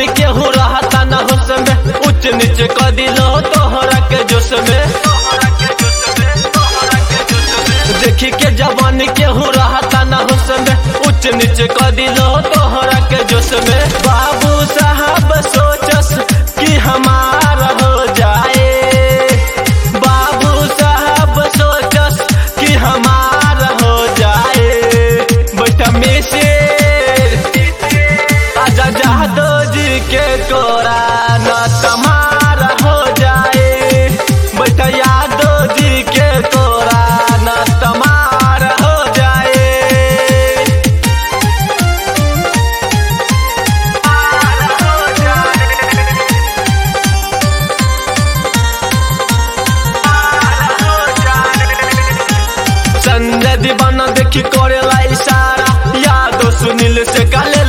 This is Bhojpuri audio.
जवानी केहू रहता न होश में, उच्च नीच कर दिलो तोहरा के जोश में। देखी के जवानी केहू रहता न होश में, उच्च नीच कर दिलो तोहरा के जोश में। बाबू साहब सोचस कि हमारा हो जाए, बाबू साहब सोचस कि हमारा हो जाए। बैठा में से आजा जादव जी के तोरा न तुम्हारा हो जाए, बैठा यादव जी के तोरा न तुम्हारा हो जाए। संजय दीवाना देखी करेला इशारा, यादव सुनील से काले